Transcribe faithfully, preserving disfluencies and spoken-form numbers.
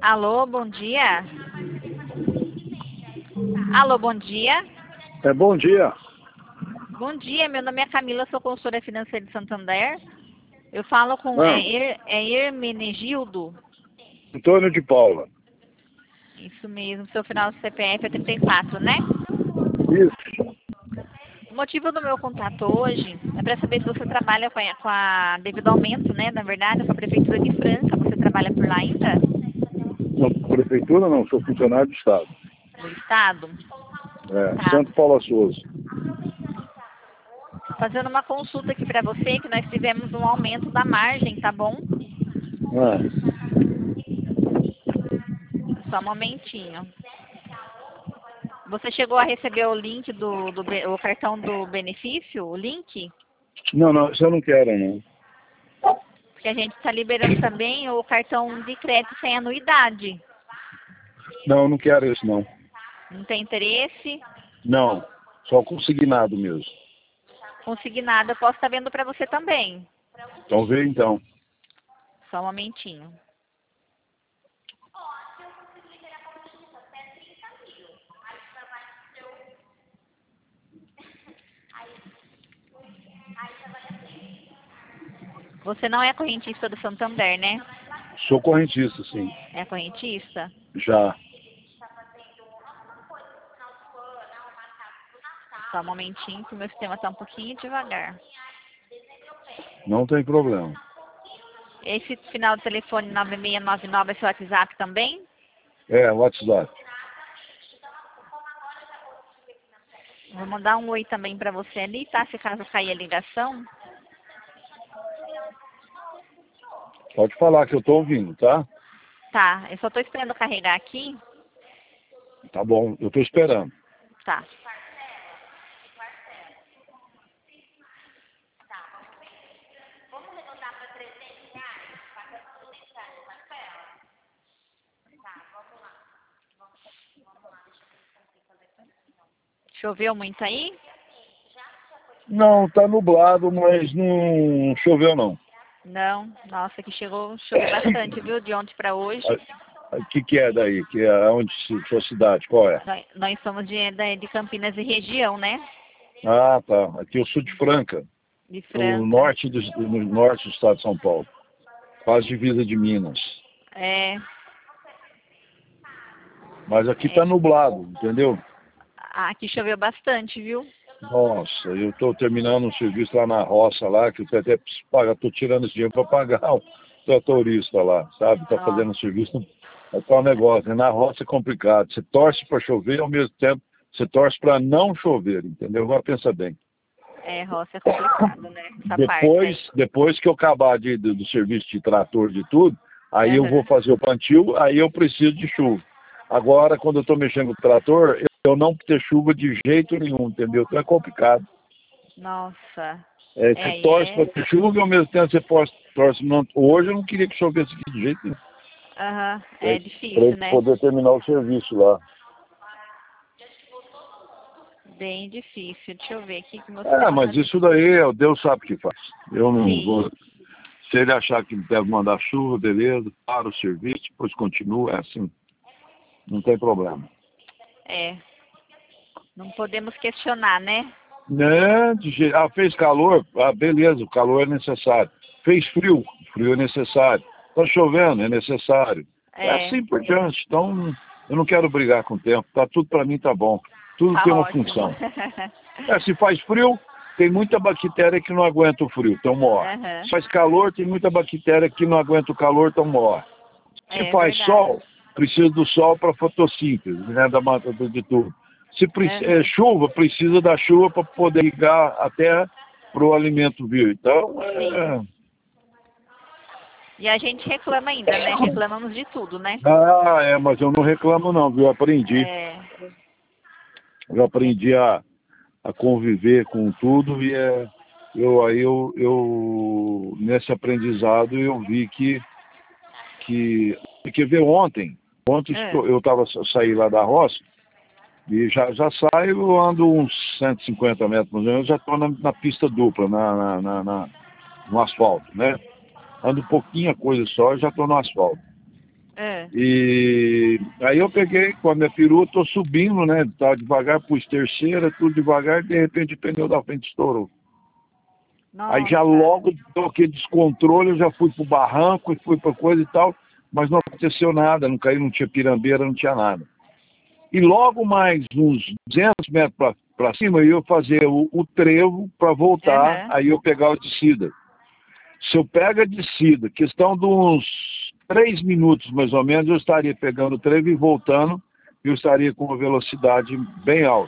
Alô, bom dia. Alô, bom dia. É, bom dia. Bom dia, meu nome é Camila, sou consultora financeira de Santander. Eu falo com Ah, é, Er- é Hermenegildo. Antônio de Paula. Isso mesmo, seu final do C P F é trinta e quatro, né? Isso. O motivo do meu contato hoje é para saber se você trabalha com a, com a devido aumento, né? Na verdade, com a Prefeitura de Franca. Você trabalha por lá ainda? Na prefeitura não, sou funcionário do Estado. Do Estado? É, Tá. Santo Paula Souza. Fazendo uma consulta aqui para você, que nós tivemos um aumento da margem, tá bom? Ah, Só um momentinho. Você chegou a receber o link do, do be- o cartão do benefício, o link? não, não, isso eu não quero, não. Porque a gente está liberando também o cartão de crédito sem anuidade. Não, eu não quero isso, não. Não tem interesse? Não, só consignado mesmo. Consignado, eu posso estar vendo para você também. Então vê então. Só um momentinho. Você não é correntista do Santander, né? Sou correntista, sim. É correntista? Já. Só um momentinho, que o meu sistema está um pouquinho devagar. Não tem problema. Esse final do telefone nove seis nove nove é seu WhatsApp também? É, WhatsApp. Vou mandar um oi também para você ali, tá? Se caso cair a ligação. Pode falar que eu tô ouvindo, tá? Tá, eu só tô esperando carregar aqui. Tá bom, eu tô esperando. Tá. Choveu muito aí? Não, tá nublado, mas não choveu, não. Não. Nossa, que chegou, choveu bastante, viu? De ontem para hoje. O que que é daí? Que é onde se- sua cidade? Qual é? Nós, nós somos de, da- de Campinas e região, né? Ah, tá. Aqui eu sou de Franca, De no Franca. norte do, no norte do estado de São Paulo, quase divisa de Minas. É, Mas aqui é. tá nublado, entendeu? Aqui choveu bastante, viu? Nossa, eu tô terminando um serviço lá na roça lá, que eu até preciso pagar, tô tirando esse dinheiro para pagar o tratorista lá, sabe? Tá Nossa. fazendo um serviço, é tal negócio, né? Na roça é complicado. Você torce para chover e ao mesmo tempo você torce para não chover, entendeu? Agora pensa bem. É, roça é complicado, né? Essa Depois, parte depois que eu acabar de, do, do serviço de trator de tudo, aí aí. eu vou Aham. fazer o plantio, aí eu preciso de chuva. Agora, quando eu estou mexendo com o trator, eu, eu não ter chuva de jeito nenhum, entendeu? Então é complicado. Nossa. É, É, você aí torce para é. ter chuva e ao mesmo tempo você torce. torce não, hoje eu não queria que chovesse aqui de jeito nenhum. Aham. É Para eu difícil, né? poder terminar o serviço lá. Bem difícil. Deixa eu ver aqui que meu É, sistema tá. mas isso daí, Deus sabe o que faz. Eu não Sim. vou. Se ele achar que deve mandar chuva, beleza, para o serviço, depois continua, é assim, não tem problema. É. Não podemos questionar, né? Né? de je- Ah, fez calor? Ah, beleza, o calor é necessário. Fez frio? Frio é necessário. Está chovendo? É necessário. É É. assim por diante. Então, eu não quero brigar com o tempo. Tá, tudo para mim tá bom. Tudo Tá tem uma ótimo. função. É, se faz frio, tem muita bactéria que não aguenta o frio, então morre. Aham. Se faz calor, tem muita bactéria que não aguenta o calor, então morre. Se É faz verdade. sol, precisa do sol para fotossíntese, né, da mata de tudo. Se preci- é, Aham. chuva, precisa da chuva para poder ligar a terra para o alimento vir. Então, Sim. é... E a gente reclama ainda, né? Reclamamos de tudo, né? Ah, é, mas eu não reclamo não, viu? Eu aprendi. É. Eu aprendi a, a conviver com tudo e é, eu, aí eu, eu, nesse aprendizado, eu vi que, que, porque ver ontem, ontem É. eu tava, saí lá da roça, e já, já saio, eu ando uns cento e cinquenta metros, mais ou menos, já estou na, na pista dupla, na, na, na, na- no asfalto, né? Ando pouquinha coisa só, já estou no asfalto. É. E aí eu peguei com a minha perua, tô subindo, né? Tava devagar, pus terceira, tudo devagar, de repente o pneu da frente estourou. Nossa. Aí já logo deu aquele descontrole, eu já fui pro barranco e fui pra coisa e tal, mas não aconteceu nada, não caiu, não tinha pirambeira, não tinha nada. E logo mais uns duzentos metros para cima, eu ia fazer o, o trevo para voltar, Uhum. aí eu pegar a descida. Se eu pego a descida, questão de uns três minutos mais ou menos, eu estaria pegando o trevo e voltando, eu estaria com uma velocidade bem alta.